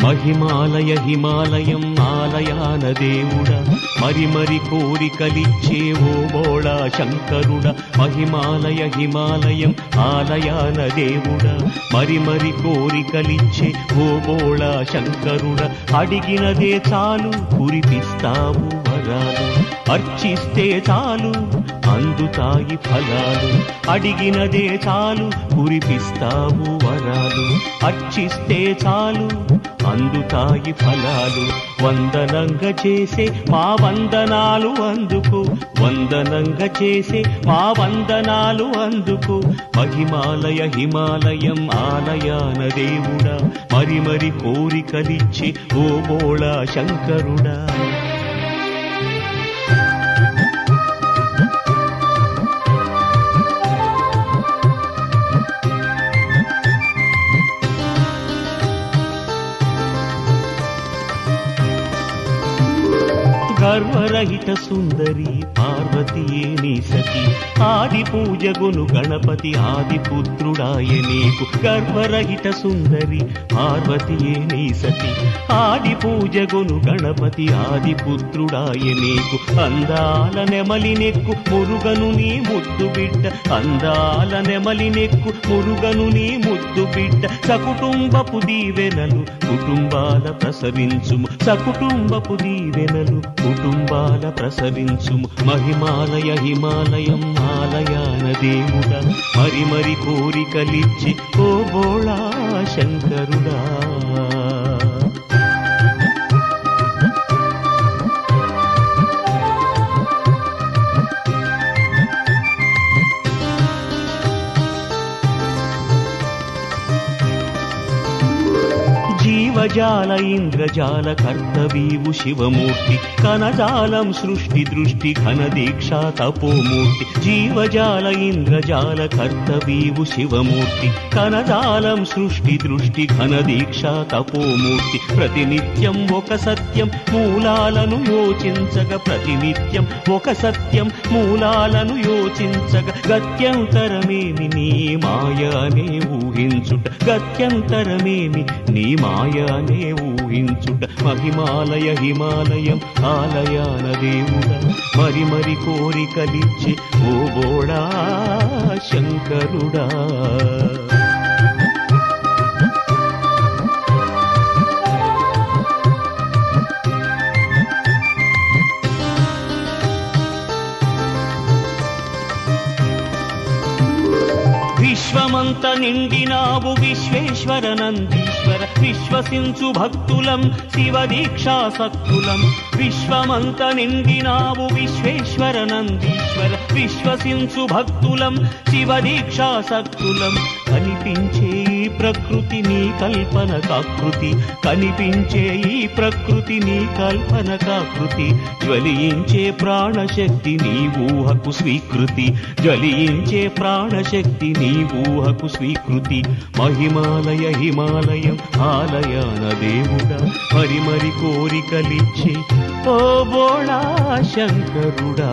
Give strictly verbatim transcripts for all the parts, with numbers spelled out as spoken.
మహిమాలయ హిమాలయం ఆలయాన దేవుడా మరి మరి కోరికలిచ్చే ఓ బోళా శంకరుడా మహిమాలయ హిమాలయం ఆలయాన దేవుడా మరి మరి కోరికలిచ్చే ఓ బోళా శంకరుడా అడిగినదే చాలు కురిపిస్తావు వరాలు అర్చిస్తే చాలు అందుతాయి ఫలాలు అడిగినదే చాలు కురిపిస్తావు వరాలు అర్చిస్తే చాలు అందుతాయి ఫలాలు వందనంగా చేసే మా వందనాలు అందుకు వందనంగా చేసే మా వందనాలు అందుకు మహిమాలయ హిమాలయం ఆలయాన దేవుడా మరి మరి కోరికలిచ్చి ఓ బోళా శంకరుడా గర్వరహిత సుందరి పార్వతియే నీ సఖి ఆది పూజగును గణపతి ఆది పుత్రుడాయ నీకు గర్వరహిత సుందరి పార్వతియే నీ సఖి ఆది పూజగును గణపతి ఆది పుత్రుడాయ నీకు అందాల నెమలి నెక్కు మురుగను నీ ముద్దు బిడ్డ అందాల నెమలి నెక్కు మురుగను నీ ముద్దు బిడ్డ సకుటుంబపు దీవెనలు కుటుంబాల ప్రసరించుము సకుటుంబపు దీవెనలు కుటుంబాల ప్రసరించుము మహిమాలయ హిమాలయం ఆలయాన దేవుడా మరి మరి కోరికలిచ్చి ఓ బోళా శంకరుడా జీవజాల ఇంద్రజాల కర్తవీవు శివమూర్తి కనజాలం సృష్టి దృష్టి ఘన దీక్షా తపోమూర్తి జీవజాల ఇంద్రజాల కర్తవీవు శివమూర్తి కనజాలం సృష్టి దృష్టి ఘన దీక్షా తపోమూర్తి ప్రతినిత్యం ఒక సత్యం మూలాలను యోచించగ ప్రతినిత్యం ఒక సత్యం మూలాలను యోచించగ గత్యంతరమేమి నీ మాయనే ఊహించుట గత్యంతరమేమి నీ మాయనే ఊహించుట మహిమాలయ హిమాలయం ఆలయాన దేవుడా మరి మరి కోరికలిచ్చి ఓ బోళా శంకరుడా విశ్వమంత నిండినావు విశ్వేశ్వర నందీశ్వర విశ్వసించు భక్తులం శివ దీక్షాసక్తులం విశ్వమంత నిండినావు విశ్వేశ్వర నందీశ్వర విశ్వసించు భక్తులం శివ దీక్షాసక్తులం కనిపించే ఈ ప్రకృతి నీ కల్పన కాకృతి కనిపించే ఈ ప్రకృతి నీ కల్పన కాకృతి జ్వలించే ప్రాణశక్తి నీ ఊహకు స్వీకృతి జ్వలించే ప్రాణశక్తి నీ ఊహకు స్వీకృతి మహిమాలయ హిమాలయం ఆలయాన దేవుడా మరి మరి కోరికలిచ్చి ఓ బోళా శంకరుడా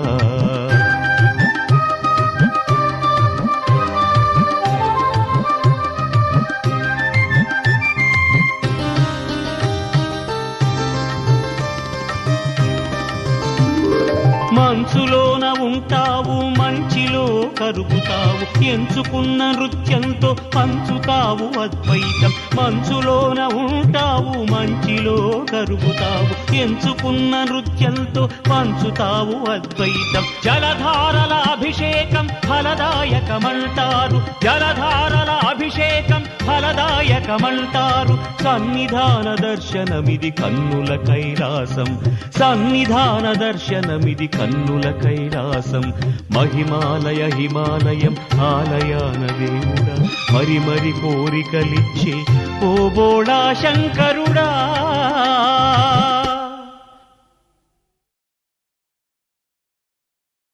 మంచులోన ఉంటావు మంచిలో కరుగుతావు ఎంచుకున్న నృత్యంతో పంచుతావు అద్వైతం మంచులోన ఉంటావు మంచిలో కరుగుతావు ఎంచుకున్న నృత్యంతో పంచుతావు అద్వైతం జలధారల అభిషేకం ఫలదాయకమంటారు జలధారల అభిషేకం ఫలదాయకమంటారు సన్నిధాన దర్శనమిది కన్నుల కైలాసం సన్నిధాన దర్శనమిది కన్నుల కైలాసం మహిమాలయ హిమాలయం ఆలయాన దేవుడా మరి మరి కోరికలిచ్చే ఓ బోళా శంకరుడా